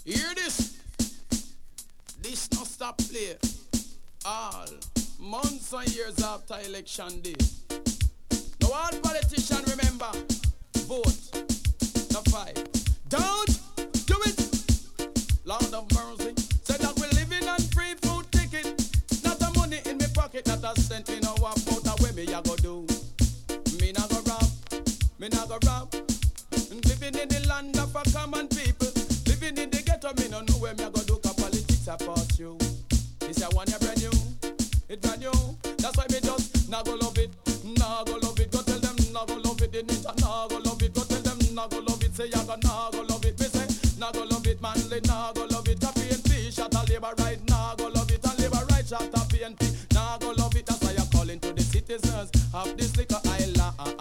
Hear this? This no stop play. All months and years after election day. Now all politicians remember, vote, the fight. Don't do it. Lord of mercy. Said that we're living on free food ticket. Not the money in me pocket, not a cent. Me know what about that way me a go do. Me not go rob, me not go rob. Living in the land of a common people. Living in the ghetto, me no know where me a go do. Cause politics about you. This a one year brand new. It brand new. That's why me just nah go love it. Nah go love it. Go tell them nah go love it. They need to nah go love it. Go tell them nah go love it. Say ya go nah go love it. Me say nah go love it. Manly nah go love it. A PNP shot a labor right. Nah go love it. A labor right shot a PNP. Nah go love it. That's why you're calling to the citizens of this little island.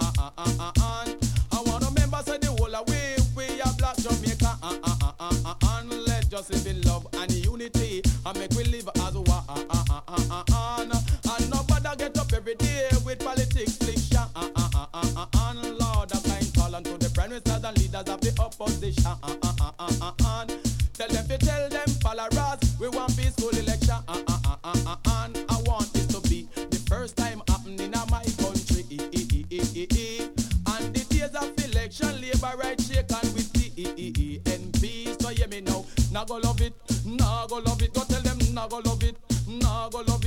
I wanna remember say the whole away we are black Jamaica. Let's just live in love and unity and make we live as one. And nobody get up every day with politics fiction. Lord, I'm kind call unto the prime ministers and leaders of the opposition. Tell them to tell them followers we want peaceful election. I want this to be the first time happening in my country. And the days of election, labor right shake and with PNP. So hear me now, nah go love it, nah go love it. Go tell them nah go love it, nah go love it.